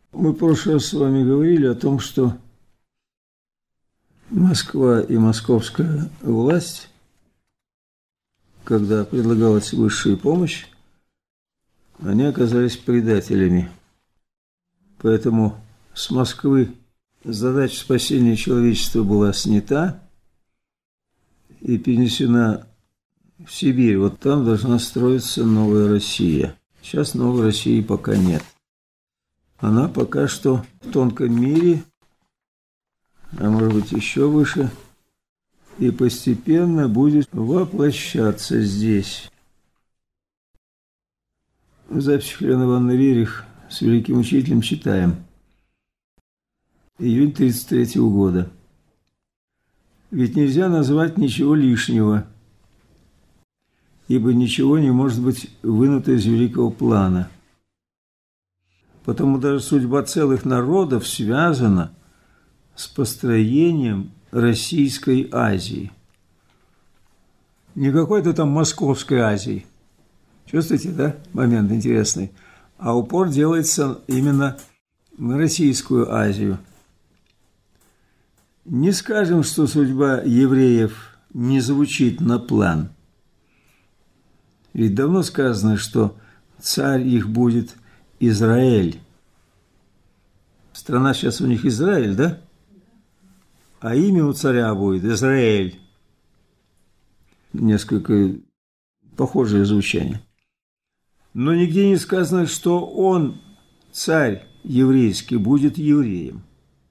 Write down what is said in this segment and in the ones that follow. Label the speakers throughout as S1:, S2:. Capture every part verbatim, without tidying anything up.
S1: Мы в прошлый раз с вами говорили о том, что Москва и московская власть, когда предлагалась высшая помощь, они оказались предателями. Поэтому с Москвы задача спасения человечества была снята и перенесена в Сибирь. Вот там должна строиться новая Россия. Сейчас новой России пока нет. Она пока что в тонком мире, а может быть еще выше, и постепенно будет воплощаться здесь. В записях Елены Ивановны Рерих с великим учителем читаем. Июнь тридцать третьего года. Ведь нельзя назвать ничего лишнего, ибо ничего не может быть вынуто из великого плана. Потому даже судьба целых народов связана с построением Российской Азии. Не какой-то там Московской Азии. Чувствуете, да, момент интересный? А упор делается именно на Российскую Азию. Не скажем, что судьба евреев не звучит на план. Ведь давно сказано, что царь их будет Израиль. Страна сейчас у них Израиль, да? А имя у царя будет Израиль. Несколько похожее звучание. Но нигде не сказано, что он, царь еврейский, будет евреем.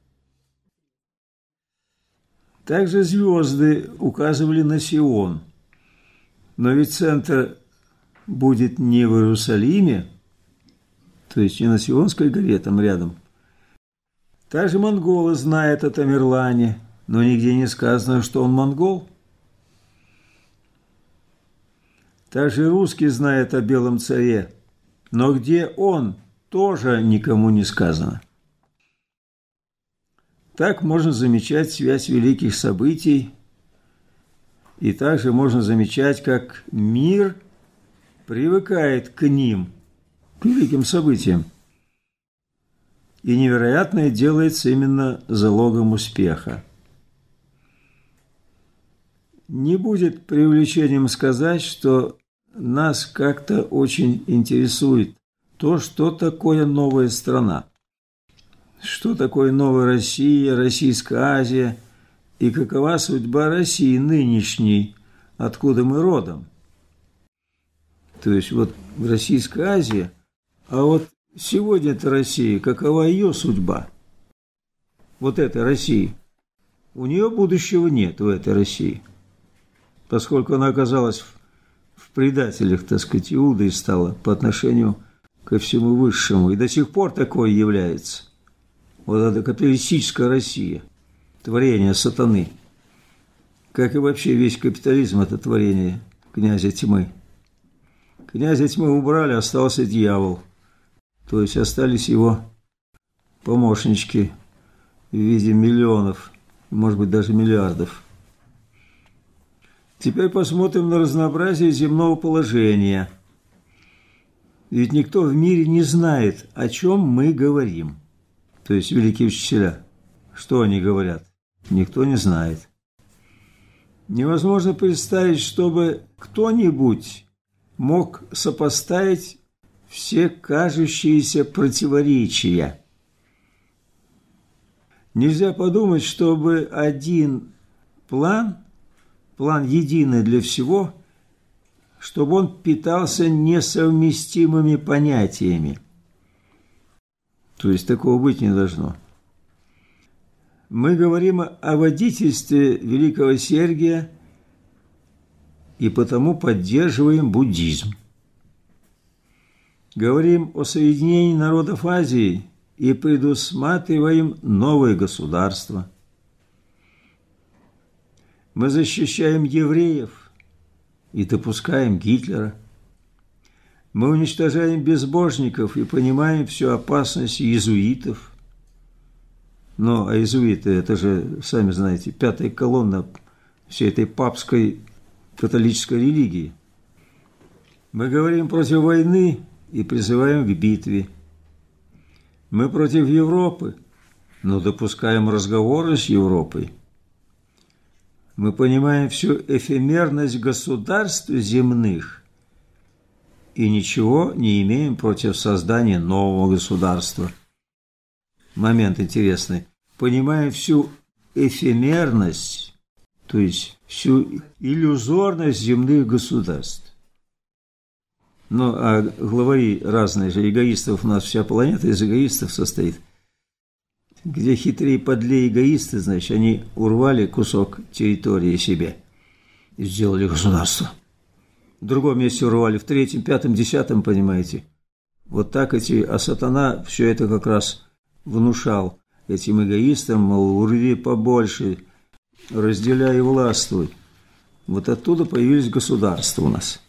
S1: Также звезды указывали на Сион. Но ведь центр будет не в Иерусалиме, то есть не на Сионской горе, там рядом. Также монголы знают о Тамерлане, но нигде не сказано, что он монгол. Также русские знают о Белом царе, но где он, тоже никому не сказано. Так можно замечать связь великих событий, и также можно замечать, как мир привыкает к ним, к великим событиям. И невероятное делается именно залогом успеха. Не будет преувеличением сказать, что нас как-то очень интересует то, что такое новая страна, что такое новая Россия, Российская Азия и какова судьба России нынешней, откуда мы родом. То есть вот Российская Азия, а вот сегодня эта Россия, какова ее судьба? Вот этой России. У нее будущего нет, у этой России. Поскольку она оказалась в, в предателях, так сказать, Иудой стала по отношению ко всему высшему. И до сих пор такое является. Вот эта капиталистическая Россия, творение сатаны. Как и вообще весь капитализм – это творение князя тьмы. Князя тьмы убрали, остался дьявол. То есть остались его помощнички в виде миллионов, может быть, даже миллиардов. Теперь посмотрим на разнообразие земного положения. Ведь никто в мире не знает, о чем мы говорим. То есть великие учителя. Что они говорят? Никто не знает. Невозможно представить, чтобы кто-нибудь мог сопоставить все кажущиеся противоречия. Нельзя подумать, чтобы один план, план единый для всего, чтобы он питался несовместимыми понятиями. То есть такого быть не должно. Мы говорим о водительстве великого Сергия и потому поддерживаем буддизм. Говорим о соединении народов Азии и предусматриваем новое государство. Мы защищаем евреев и допускаем Гитлера. Мы уничтожаем безбожников и понимаем всю опасность иезуитов. Но а иезуиты – это же, сами знаете, пятая колонна всей этой папской католической религии. Мы говорим против войны и призываем к битве. Мы против Европы, но допускаем разговоры с Европой. Мы понимаем всю эфемерность государств земных и ничего не имеем против создания нового государства. Момент интересный. Понимаем всю эфемерность, то есть всю иллюзорность земных государств. Ну, а главари разные же, эгоистов у нас вся планета из эгоистов состоит. Где хитрее, подлее эгоисты, значит, они урвали кусок территории себе и сделали государство. В другом месте урвали, в третьем, пятом, десятом, понимаете. Вот так эти, а сатана все это как раз внушал этим эгоистам, мол, урви побольше, разделяй и властвуй. Вот оттуда появились государства у нас.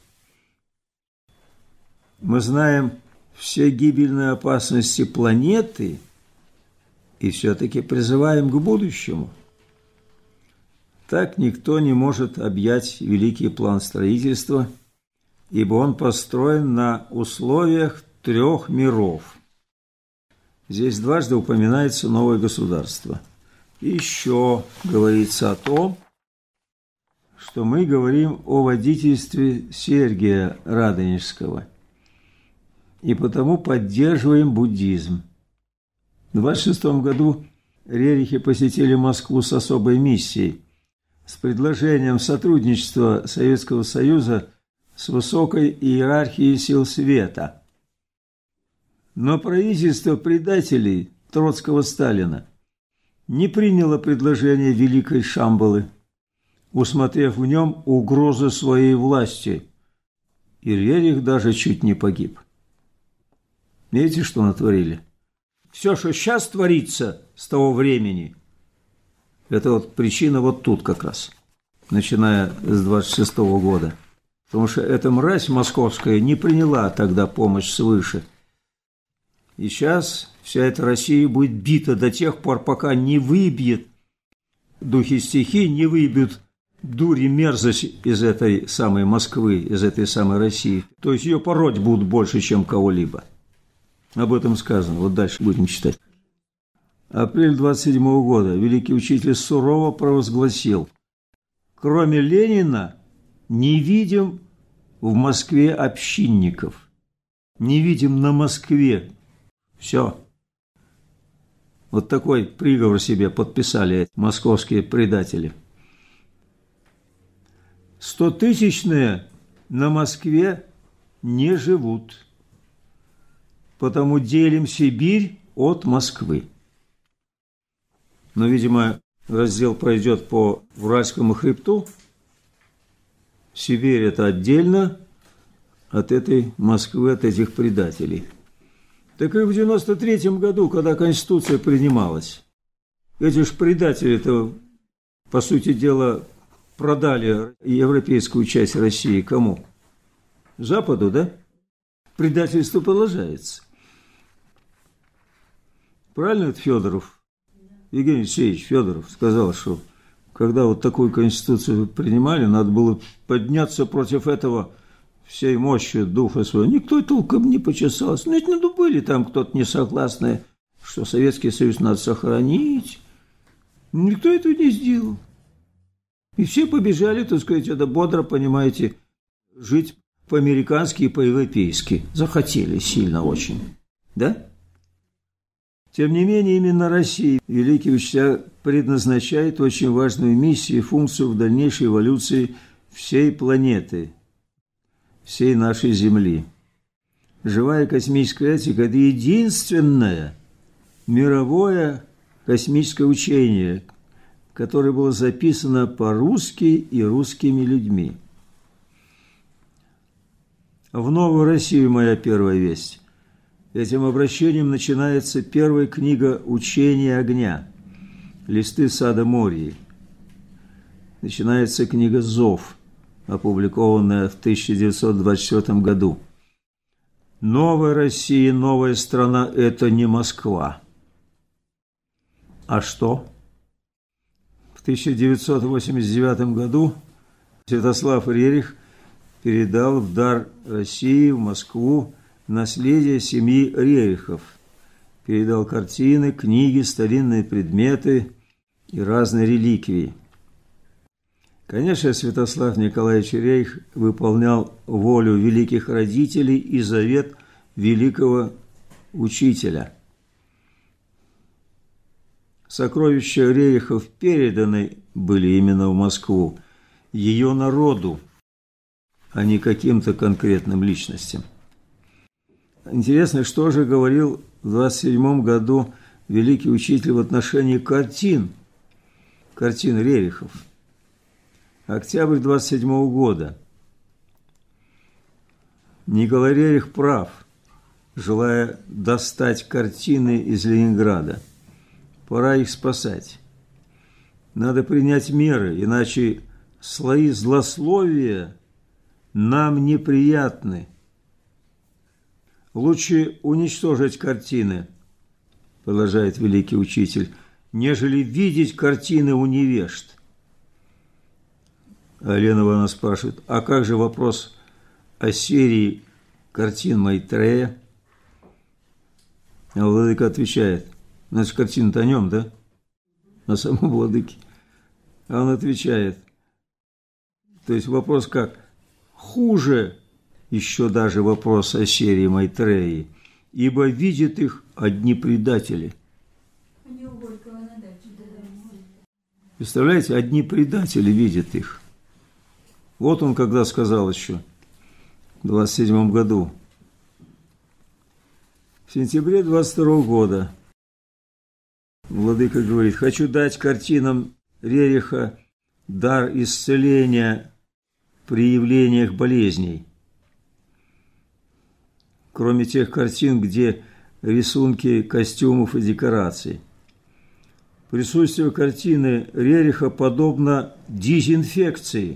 S1: Мы знаем все гибельные опасности планеты и все-таки призываем к будущему. Так никто не может объять великий план строительства, ибо он построен на условиях трех миров. Здесь дважды упоминается новое государство. И еще говорится о том, что мы говорим о водительстве Сергия Радонежского и потому поддерживаем буддизм. В двадцать шестом году рерихи посетили Москву с особой миссией, с предложением сотрудничества Советского Союза с высокой иерархией сил света. Но правительство предателей Троцкого-Сталина не приняло предложение Великой Шамбалы, усмотрев в нем угрозу своей власти, и Рерих даже чуть не погиб. Видите, что натворили? Все, что сейчас творится с того времени, это вот причина вот тут как раз, начиная с двадцать шестого года. Потому что эта мразь московская не приняла тогда помощь свыше. И сейчас вся эта Россия будет бита до тех пор, пока не выбьет духи стихий, не выбьют дури мерзость из этой самой Москвы, из этой самой России. То есть ее пороть будут больше, чем кого-либо. Об этом сказано. Вот дальше будем читать. Апрель двадцать седьмого года великий учитель сурово провозгласил: кроме Ленина не видим в Москве общинников. Не видим на Москве. Все. Вот такой приговор себе подписали московские предатели. Стотысячные на Москве не живут. Потому делим Сибирь от Москвы. Но, видимо, раздел пройдет по Уральскому хребту. Сибирь – это отдельно от этой Москвы, от этих предателей. Так и в девяносто третьем году, когда Конституция принималась, эти же предатели-то, по сути дела, продали европейскую часть России кому? Западу, да? Предательство продолжается. Правильно это Федоров, Евгений Алексеевич Федоров сказал, что когда вот такую конституцию принимали, надо было подняться против этого всей мощью духа своего. Никто толком не почесался. Ну, ведь надо были там кто-то не согласный, что Советский Союз надо сохранить. Никто этого не сделал. И все побежали, так сказать, это бодро, понимаете, жить по-американски и по-европейски. Захотели сильно очень. Да? Тем не менее, именно Россия, великий учителя, предназначает очень важную миссию и функцию в дальнейшей эволюции всей планеты, всей нашей Земли. Живая космическая этика – это единственное мировое космическое учение, которое было записано по-русски и русскими людьми. В Новую Россию моя первая весть. Этим обращением начинается первая книга «Учение огня», «Листы сада Мории». Начинается книга «Зов», опубликованная в тысяча девятьсот двадцать четвёртом году. Новая Россия, новая страна – это не Москва. А что? В тысяча девятьсот восемьдесят девятом году Святослав Рерих передал в дар России, в Москву, наследие семьи Рерихов, передал картины, книги, старинные предметы и разные реликвии. Конечно, Святослав Николаевич Рерих выполнял волю великих родителей и завет великого учителя. Сокровища Рерихов переданы были именно в Москву, ее народу, а не каким-то конкретным личностям. Интересно, что же говорил в двадцать седьмом году великий учитель в отношении картин, картин Рерихов. Октябрь двадцать седьмого года. Николай Рерих прав, желая достать картины из Ленинграда. Пора их спасать. Надо принять меры, иначе слои злословия нам неприятны. Лучше уничтожить картины, продолжает великий учитель, нежели видеть картины у невежд. А Елена Ивановна спрашивает, а как же вопрос о серии картин Майтрея? А владыка отвечает, значит, картина-то о нем, да? На самом владыке. А он отвечает, то есть вопрос как? Хуже еще даже вопрос о серии Майтреи, ибо видят их одни предатели. Представляете, одни предатели видят их. Вот он когда сказал еще, в двадцать седьмом году. В сентябре двадцать второго года владыка говорит, хочу дать картинам Рериха дар исцеления при явлениях болезней. Кроме тех картин, где рисунки костюмов и декораций. Присутствие картины Рериха подобно дезинфекции.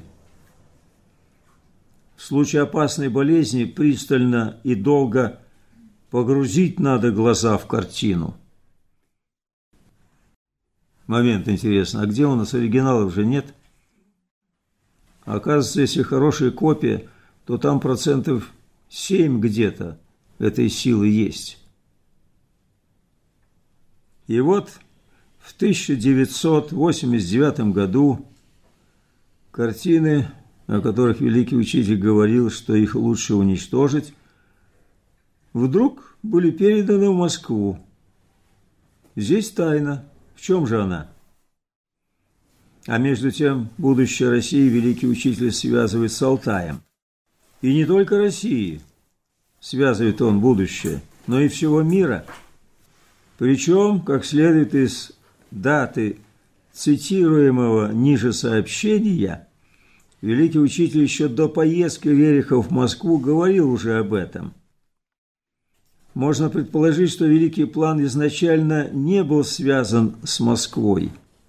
S1: В случае опасной болезни пристально и долго погрузить надо глаза в картину. Момент интересный. А где у нас оригиналов же нет? Оказывается, если хорошая копия, то там процентов семь где-то этой силы есть. И вот в тысяча девятьсот восемьдесят девятом году картины, о которых великий учитель говорил, что их лучше уничтожить, вдруг были переданы в Москву. Здесь тайна. В чем же она? А между тем, будущее России великий учитель связывает с Алтаем. И не только России связывает он будущее, но и всего мира. Причем, как следует из даты цитируемого ниже сообщения, великий учитель еще до поездки Рериха в Москву говорил уже об этом. Можно предположить, что великий план изначально не был связан с Москвой,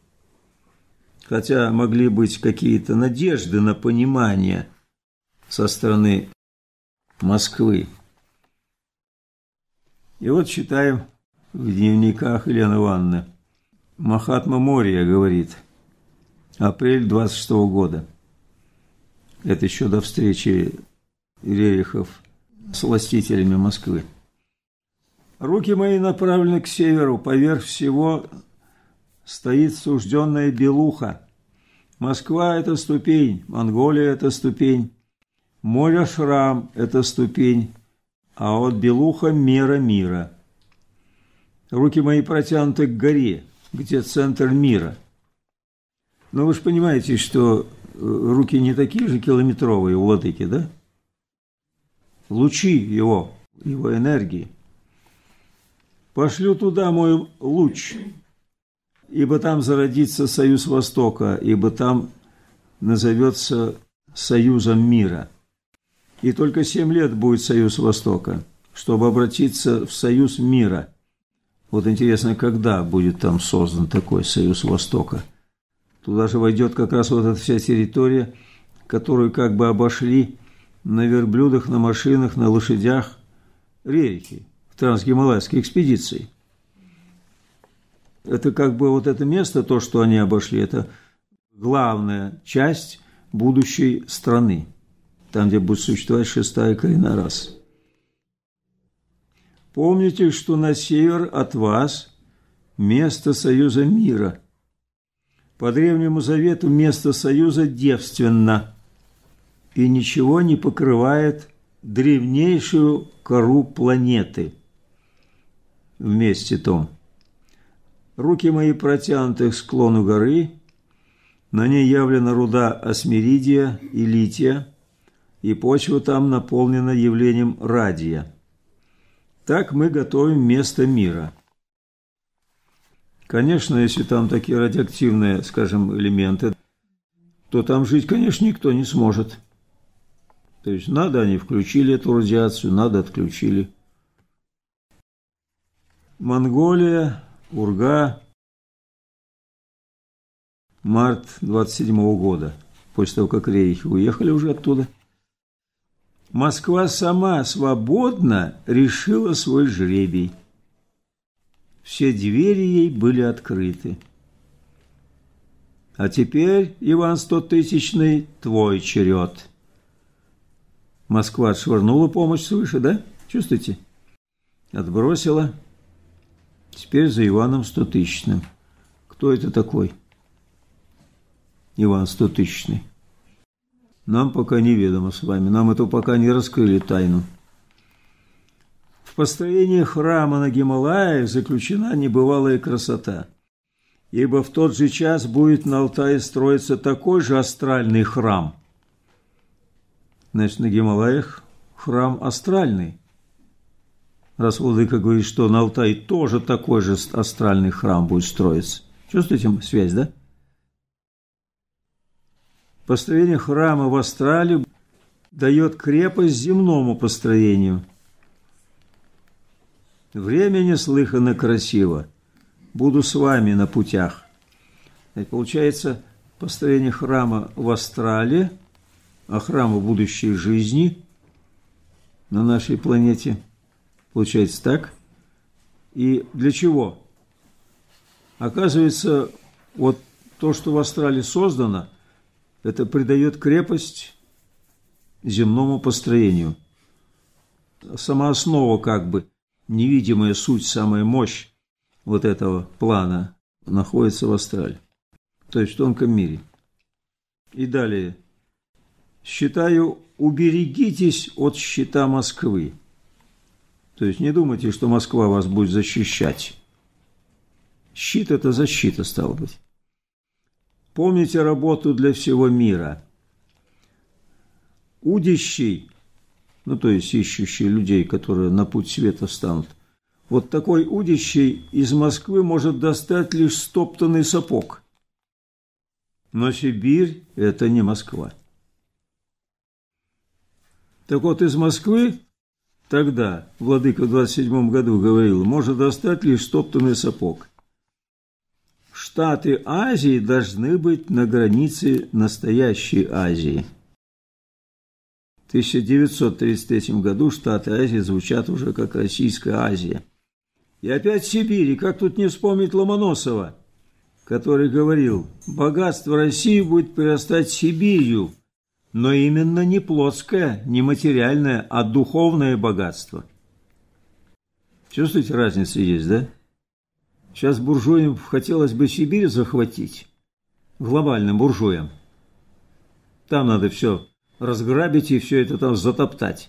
S1: хотя могли быть какие-то надежды на понимание со стороны Москвы. И вот читаем в дневниках Елены Ивановны. Махатма Мория говорит, апрель двадцать шестого года. Это еще до встречи Рерихов с властителями Москвы. Руки мои направлены к северу, поверх всего стоит сужденная Белуха. Москва – это ступень, Монголия – это ступень, море Шрам – это ступень, а вот Белуха – мера мира. Руки мои протянуты к горе, где центр мира. Но вы же понимаете, что руки не такие же километровые у владыки, да? Лучи его, его энергии. Пошлю туда мой луч, ибо там зародится союз Востока, ибо там назовется союзом мира. И только семь лет будет союз Востока, чтобы обратиться в союз мира. Вот интересно, когда будет там создан такой союз Востока? Туда же войдет как раз вот эта вся территория, которую как бы обошли на верблюдах, на машинах, на лошадях Рерихи в трансгималайской экспедиции. Это как бы вот это место, то, что они обошли, это главная часть будущей страны, там, где будет существовать шестая коренная раса. Помните, что на север от вас место союза мира. По Древнему Завету место союза девственно и ничего не покрывает древнейшую кору планеты вместе том. Руки мои протянуты к склону горы, на ней явлена руда осмиридия и лития, и почва там наполнена явлением радия. Так мы готовим место мира. Конечно, если там такие радиоактивные, скажем, элементы, то там жить, конечно, никто не сможет. То есть надо, они включили эту радиацию, надо, отключили. Монголия, Урга, март двадцать седьмого года, после того, как рейхи уехали уже оттуда. Москва сама свободно решила свой жребий. Все двери ей были открыты. А теперь, Иван Стотысячный, твой черед. Москва отшвырнула помощь свыше, да? Чувствуете? Отбросила. Теперь за Иваном Стотысячным. Кто это такой? Иван Стотысячный. Нам пока неведомо с вами. Нам это пока не раскрыли тайну. В построении храма на Гималаях заключена небывалая красота. Ибо в тот же час будет на Алтае строиться такой же астральный храм. Значит, на Гималаях храм астральный. Раз владыка говорит, что на Алтае тоже такой же астральный храм будет строиться. Чувствуете связь, да? Построение храма в астрале дает крепость земному построению. Время неслыханно красиво. Буду с вами на путях. И получается, построение храма в астрале, а храма будущей жизни на нашей планете. Получается так. И для чего? Оказывается, вот то, что в астрале создано, это придает крепость земному построению. Сама основа, как бы, невидимая суть, самая мощь вот этого плана находится в астрале, то есть в тонком мире. И далее. Считаю, уберегитесь от щита Москвы. То есть не думайте, что Москва вас будет защищать. Щит – это защита, стало быть. Помните работу для всего мира. Удящий, ну то есть ищущий людей, которые на путь света встанут, вот такой удящий из Москвы может достать лишь стоптанный сапог. Но Сибирь – это не Москва. Так вот, из Москвы тогда, владыка в двадцать седьмом году говорил, может достать лишь стоптанный сапог. Штаты Азии должны быть на границе настоящей Азии. В тысяча девятьсот тридцать третьем году Штаты Азии звучат уже как Российская Азия. И опять Сибирь, и как тут не вспомнить Ломоносова, который говорил, богатство России будет прирастать Сибирью, но именно не плотское, не материальное, а духовное богатство. Чувствуете, разница есть, да? Сейчас буржуям хотелось бы Сибирь захватить, глобальным буржуям. Там надо все разграбить и все это там затоптать.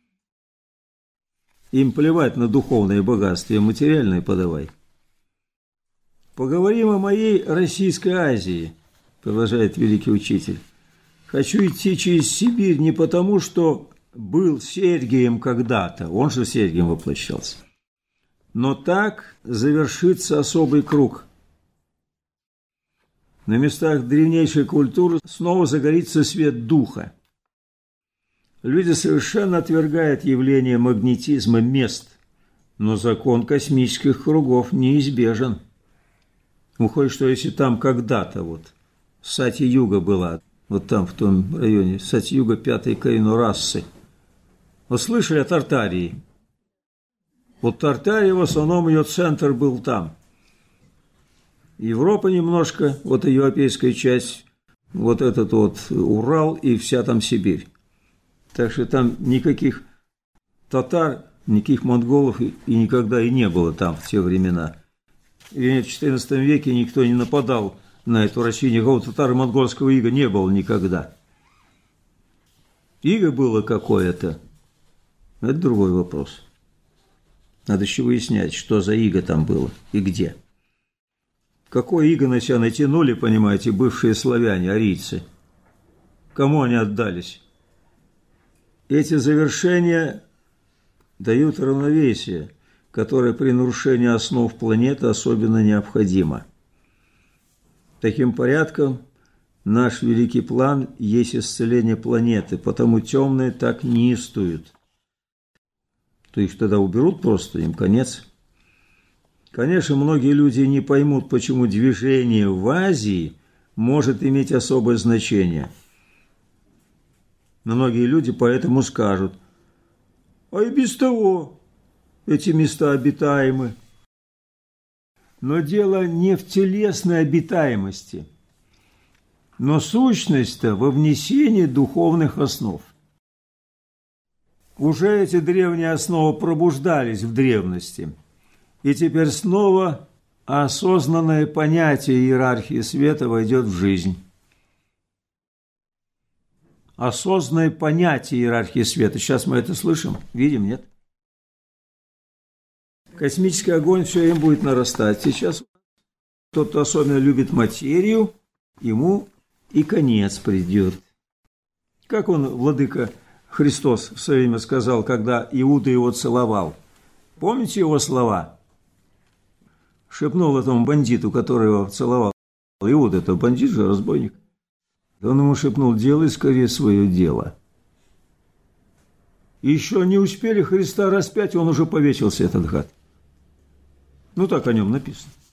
S1: Им плевать на духовное богатство, и материальное подавай. Поговорим о моей Российской Азии, продолжает великий учитель. Хочу идти через Сибирь не потому, что был Сергием когда-то, он же Сергием воплощался. Но так завершится особый круг. На местах древнейшей культуры снова загорится свет духа. Люди совершенно отвергают явление магнетизма мест, но закон космических кругов неизбежен. Выходит, что если там когда-то вот Сати-Юга была, вот там в том районе, Сати-Юга пятой коренной расы, вы слышали о Тартарии? Вот Тартария, в основном, ее центр был там. Европа немножко, вот европейская часть, вот этот вот Урал и вся там Сибирь. Так что там никаких татар Никаких монголов и никогда и не было там в те времена. И в четырнадцатом веке никто не нападал на эту Россию, никакого татаро-монгольского ига не было никогда. Иго было какое-то, это другой вопрос. Надо еще выяснять, что за иго там было и где. Какое иго на себя натянули, понимаете, бывшие славяне, арийцы? Кому они отдались? Эти завершения дают равновесие, которое при нарушении основ планеты особенно необходимо. Таким порядком наш великий план есть исцеление планеты, потому темные так неистуют. То их тогда уберут просто, им конец. Конечно, многие люди не поймут, почему движение в Азии может иметь особое значение. Многие люди поэтому скажут: а и без того эти места обитаемы. Но дело не в телесной обитаемости, но сущность-то во внесении духовных основ. Уже эти древние основы пробуждались в древности, и теперь снова осознанное понятие иерархии света войдет в жизнь. Осознанное понятие иерархии света. Сейчас мы это слышим, видим, нет? Космический огонь все время будет нарастать. Сейчас тот, кто особенно любит материю, ему и конец придет. Как он, владыка Христос, в свое время сказал, когда Иуда его целовал? Помните его слова? Шепнул этому бандиту, который его целовал. Иуда – это бандит же, разбойник. Он ему шепнул: делай скорее свое дело. И еще не успели Христа распять, он уже повесился, этот гад. Ну, так о нем написано.